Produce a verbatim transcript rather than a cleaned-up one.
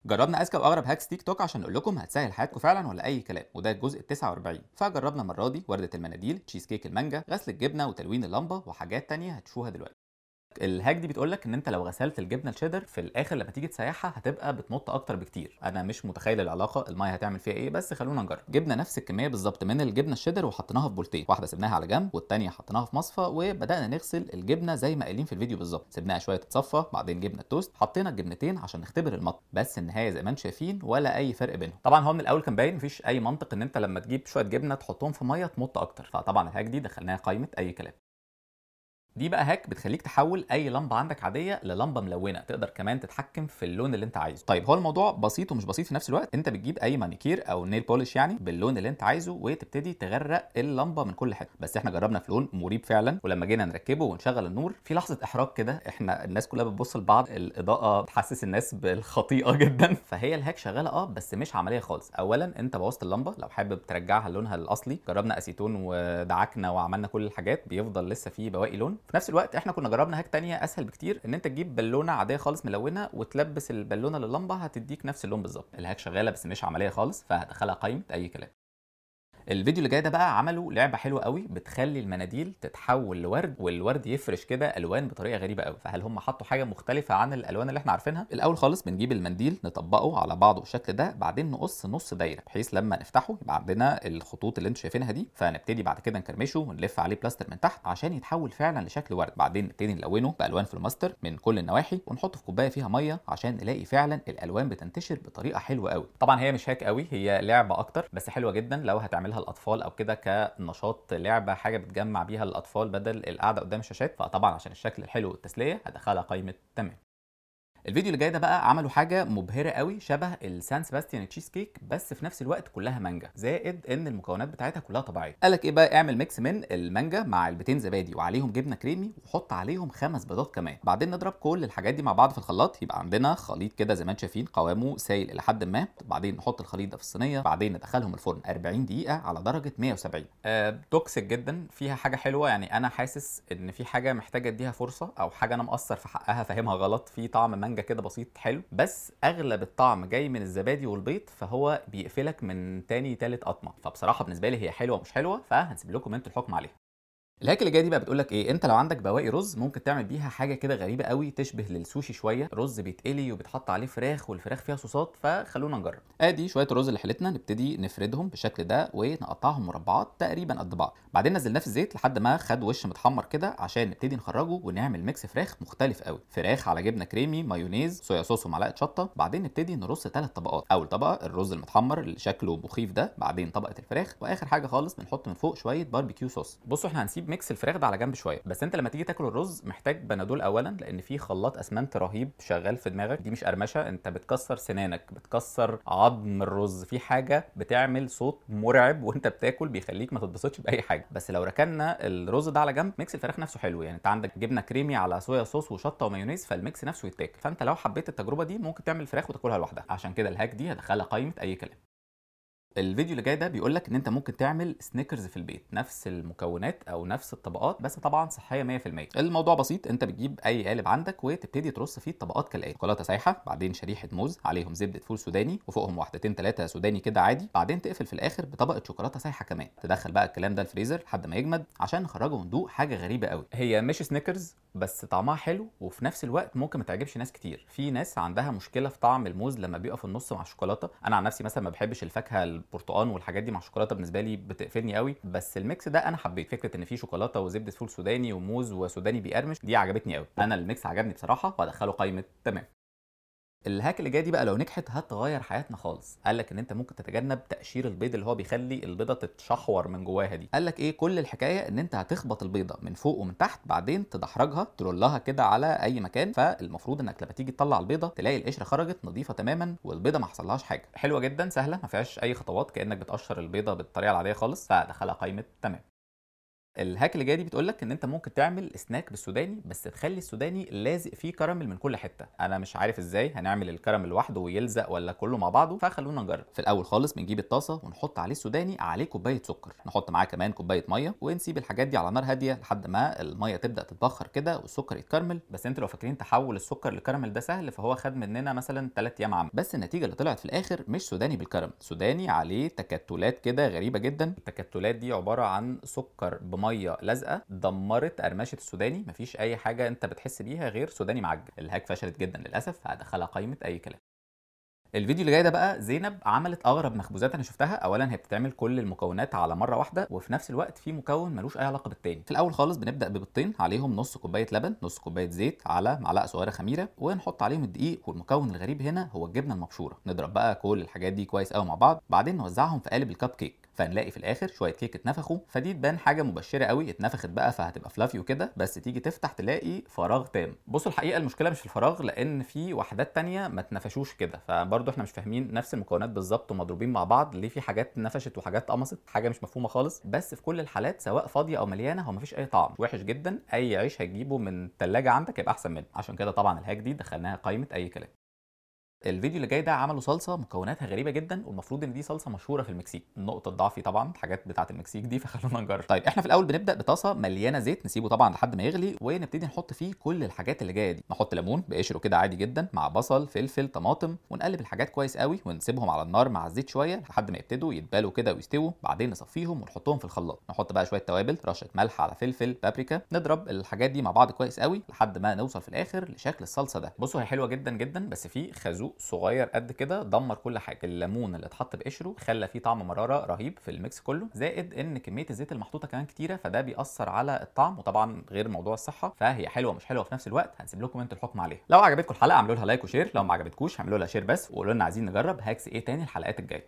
جربنا اذكى واغرب هاكس تيك توك عشان نقول لكم هتسهل حياتكم فعلا ولا اي كلام، وده الجزء ال تسعة وأربعين. فجربنا المره دي ورده المناديل، تشيز كيك المانجا، غسل الجبنه وتلوين اللمبه وحاجات تانية هتشوفوها دلوقتي. الهاك دي بتقول لك ان انت لو غسلت الجبنه الشيدر في الاخر لما تيجي تسيحها هتبقى بتمط اكتر بكتير. انا مش متخيل العلاقه الميه هتعمل فيها ايه، بس خلونا نجرب. جبنا نفس الكميه بالظبط من الجبنه الشيدر وحطيناها في بولتين، واحده سيبناها على جنب والتانيه حطيناها في مصفى، وبدانا نغسل الجبنه زي ما قايلين في الفيديو بالظبط. سيبناها شويه تتصفى، بعدين جبنا التوست، حطينا الجبنتين عشان نختبر المط، بس النهايه زي ما انتم شايفين ولا اي فرق بينهم. طبعا هو من الاول كان باين مفيش اي منطق ان انت لما تجيب شويه جبنه تحطهم في ميه تمط اكتر، فطبعا الهاك دي دخلناها قائمه اي كلام. دي بقى هاك بتخليك تحول اي لمبه عندك عاديه للمبه ملونه، تقدر كمان تتحكم في اللون اللي انت عايزه. طيب هو الموضوع بسيط ومش بسيط في نفس الوقت. انت بتجيب اي مانيكير او نيل بولش يعني باللون اللي انت عايزه وتبتدي تغرق اللمبه من كل حته، بس احنا جربنا في لون مريب فعلا، ولما جينا نركبه ونشغل النور في لحظه احراج كده، احنا الناس كلها بتبص لبعض، الاضاءه بتحسس الناس بالخطيئه جدا. فهي الهاك شغاله اه بس مش عمليه خالص. اولا انت بوظت اللمبه، لو حابب ترجعها لونها الاصلي جربنا اسيتون ودعكنا وعملنا كل الحاجات، بيفضل لسه فيه بواقي لون. في نفس الوقت احنا كنا جربنا هاك تانية اسهل بكتير، ان انت تجيب بالونه عاديه خالص ملونه وتلبس البالونه لللمبه هتديك نفس اللون بالظبط. الهاك شغاله بس مش عمليه خالص، فهدخلها قائمه اي كلام. الفيديو اللي جاي ده بقى عملوا لعبه حلوه قوي بتخلي المناديل تتحول لورد، والورد يفرش كده الوان بطريقه غريبه قوي. فهل هم حطوا حاجه مختلفه عن الالوان اللي احنا عارفينها؟ الاول خالص بنجيب المنديل نطبقه على بعضه بالشكل ده، بعدين نقص نص دايره بحيث لما نفتحه يبقى عندنا الخطوط اللي انتم شايفينها دي. فنبتدي بعد كده نكرمشه ونلف عليه بلاستر من تحت عشان يتحول فعلا لشكل ورد. بعدين نبتدي نلونه بالوان فلوماستر من كل النواحي ونحطه في كوبايه فيها ميه عشان نلاقي فعلا الالوان بتنتشر بطريقه حلوه قوي. طبعا هي مش هاك قوي، هي لعبه اكتر بس حلوه جدا لو هتعملها الاطفال او كده كنشاط لعبه، حاجه بتجمع بيها الاطفال بدل القعده قدام الشاشات. فطبعا عشان الشكل الحلو والتسليه هدخلها قائمه تمام. الفيديو اللي جاي ده بقى عملوا حاجه مبهره قوي شبه السان سباستيان تشيز كيك، بس في نفس الوقت كلها مانجا، زائد ان المكونات بتاعتها كلها طبيعيه. قال لك ايه بقى، اعمل ميكس من المانجا مع علبتين زبادي وعليهم جبنه كريمي وحط عليهم خمس بيضات كمان، بعدين نضرب كل الحاجات دي مع بعض في الخلاط يبقى عندنا خليط كده زي ما انتم شايفين قوامه سائل الى حد ما. بعدين نحط الخليط ده في الصينيه، بعدين ندخلهم الفرن أربعين دقيقه على درجه مية وسبعين. آه توكسيك جدا، فيها حاجه حلوه يعني، انا حاسس ان في حاجه محتاجه اديها فرصه او حاجه انا مقصر في حقها فاهمها غلط. في طعم مانجا كده بسيط حلو، بس اغلب الطعم جاي من الزبادي والبيض فهو بيقفلك من تاني تالت قطمه. فبصراحه بالنسبه لي هي حلوه مش حلوه، فهنسيب لكم انتوا الحكم عليها. الهاك اللي جايه دي بقى بتقول لك ايه، انت لو عندك بواقي رز ممكن تعمل بيها حاجه كده غريبه قوي تشبه للسوشي شويه. رز بيتقلي وبيتحط عليه فراخ والفراخ فيها صوصات، فخلونا نجرب. ادي شويه الرز اللي حلتنا، نبتدي نفردهم بالشكل ده ونقطعهم مربعات تقريبا قد بعض، بعدين نزلناه في الزيت لحد ما خد وش متحمر كده عشان نبتدي نخرجه ونعمل ميكس فراخ مختلف قوي. فراخ على جبنه كريمي مايونيز صويا صوص ومعلقه شطه، بعدين نبتدي نرص ثلاث طبقات. اول طبقه الرز المتحمر اللي شكله مخيف ده، بعدين طبقه الفراخ، واخر حاجه خالص بنحط من فوق شويه باربيكيو صوص. بصوا احنا هنسيب ميكس الفراخ ده على جنب شويه، بس انت لما تيجي تاكل الرز محتاج بنادول اولا، لان في خلاط اسمنت رهيب شغال في دماغك. دي مش قرمشه، انت بتكسر سنانك، بتكسر عظم الرز، في حاجه بتعمل صوت مرعب وانت بتاكل بيخليك ما تتبسطش باي حاجه. بس لو ركننا الرز ده على جنب، ميكس الفراخ نفسه حلو يعني، انت عندك جبنه كريمي على صويا صوص وشطه ومايونيز، فالميكس نفسه يتاكل. فانت لو حبيت التجربه دي ممكن تعمل فراخ وتاكلها لوحدها، عشان كده الهاك دي هدخلها قائمه اي كلام. الفيديو اللي جاي ده بيقول لك ان انت ممكن تعمل سنيكرز في البيت، نفس المكونات او نفس الطبقات بس طبعا صحيه مية في المية. الموضوع بسيط، انت بتجيب اي قالب عندك وتبتدي ترص فيه الطبقات كالاتي: شوكولاته سايحه، بعدين شريحه موز، عليهم زبده فول سوداني وفوقهم واحدتين ثلاثه سوداني كده عادي، بعدين تقفل في الاخر بطبقه شوكولاته سايحه كمان. تدخل بقى الكلام ده الفريزر لحد ما يجمد عشان نخرجه وندوق حاجه غريبه قوي. هي مش سنيكرز بس طعمها حلو، وفي نفس الوقت ممكن ما تعجبش ناس كتير. في ناس عندها مشكله في طعم الموز لما بيبقى في النص مع الشوكولاته، انا عن نفسي مثلا ما بحبش الفاكهه البرتقال والحاجات دي مع الشوكولاته، بالنسبه لي بتقفلني قوي. بس الميكس ده انا حبيت فكره ان فيه شوكولاته وزبده فول سوداني وموز وسوداني بيقرمش، دي عجبتني قوي. انا الميكس عجبني بصراحه وهدخله قائمه تمام. الهاك اللي جايه دي بقى لو نجحت هتغير حياتنا خالص. قال لك ان انت ممكن تتجنب تقشير البيض اللي هو بيخلي البيضه تتشحور من جواها دي. قال لك ايه، كل الحكايه ان انت هتخبط البيضه من فوق ومن تحت، بعدين تدحرجها ترولها كده على اي مكان، فالمفروض انك لما تيجي تطلع البيضه تلاقي القشره خرجت نظيفه تماما والبيضه ما حصلهاش حاجه. حلوه جدا سهله ما فيهاش اي خطوات، كانك بتقشر البيضه بالطريقه العاديه خالص، فدخلها قائمه تمام. الهاك اللي جايه دي بتقول لك ان انت ممكن تعمل سناك بالسوداني، بس تخلي السوداني لازق فيه كراميل من كل حته. انا مش عارف ازاي هنعمل الكراميل لوحده ويلزق ولا كله مع بعضه، فخلونا نجرب. في الاول خالص بنجيب الطاسه ونحط عليه السوداني، عليه كوبايه سكر، نحط معاه كمان كوبايه ميه، ونسيب الحاجات دي على نار هاديه لحد ما الميه تبدا تتبخر كده والسكر يتكرمل. بس انتوا لو فاكرين تحول السكر لكراميل ده سهل، فهو خد مننا مثلا ثلاث ايام عمل. بس النتيجه اللي طلعت في الاخر مش سوداني بالكراميل، سوداني عليه تكتلات كده غريبه جدا. التكتلات دي عباره عن سكر بميه لازقه دمرت قرمشه السوداني، مفيش اي حاجه انت بتحس بيها غير سوداني معجن. الهاك فشلت جدا للاسف، هدخلها قائمه اي كلام. الفيديو اللي جاي ده بقى زينب عملت اغرب مخبوزات انا شفتها. اولا هي بتتعمل كل المكونات على مره واحده، وفي نفس الوقت في مكون ملوش اي علاقه بالتاني. في الاول خالص بنبدا ببيضتين عليهم نص كوبايه لبن، نص كوبايه زيت، على معلقه صغيره خميره، ونحط عليهم الدقيق. والمكون الغريب هنا هو الجبنه المبشوره. نضرب بقى كل الحاجات دي كويس قوي مع بعض، بعدين نوزعهم في قالب الكب كيك، فنلاقي في الاخر شويه كيك اتنفخوا. فدي تبان حاجه مبشره قوي، اتنفخت بقى فهتبقى فلافي وكده، بس تيجي تفتح تلاقي فراغ تام. بصوا الحقيقه المشكله مش في الفراغ، لان في وحدات تانية ما اتنفشوش كده، فبرضه احنا مش فاهمين نفس المكونات بالظبط ومضروبين مع بعض ليه في حاجات نفشت وحاجات قمصت، حاجه مش مفهومه خالص. بس في كل الحالات سواء فاضيه او مليانه هو مفيش اي طعم، وحش جدا. اي عيش هتجيبه من الثلاجه عندك يبقى احسن منه. عشان كده طبعا الهاك دي دخلناها قائمه اي كلام. الفيديو اللي جاي ده عملوا صلصه مكوناتها غريبه جدا، والمفروض ان دي صلصه مشهوره في المكسيك. نقطه ضعفي طبعا الحاجات بتاعه المكسيك دي، فخلونا نجرب. طيب احنا في الاول بنبدا بطاسه مليانه زيت، نسيبه طبعا لحد ما يغلي، ونبتدي نحط فيه كل الحاجات اللي جايه دي. نحط ليمون بقشره كده عادي جدا، مع بصل فلفل طماطم، ونقلب الحاجات كويس قوي ونسيبهم على النار مع الزيت شويه لحد ما يبتدوا يتبالوا كده ويستووا. بعدين نصفيهم ونحطهم في الخلاط. نحط بقى شويه توابل، رشه ملح على فلفل بابريكا، نضرب الحاجات دي مع بعض كويس قوي لحد ما نوصل في الاخر لشكل الصلصه ده. بصوا هي حلوه جدا جدا، بس في خازوق صغير قد كده دمر كل حاجه. الليمون اللي اتحط بقشره خلى فيه طعم مراره رهيب في الميكس كله، زائد ان كميه الزيت المحطوطه كمان كتيره، فده بيأثر على الطعم، وطبعا غير موضوع الصحه. فهي حلوه مش حلوه في نفس الوقت. هنسيب لكم انتوا الحكم عليها. لو عجبتكم الحلقه اعملوا لها لايك وشير، لو ما عجبتكوش اعملوا لها شير بس، وقولوا لنا عايزين نجرب هاكس ايه تاني الحلقات الجايه.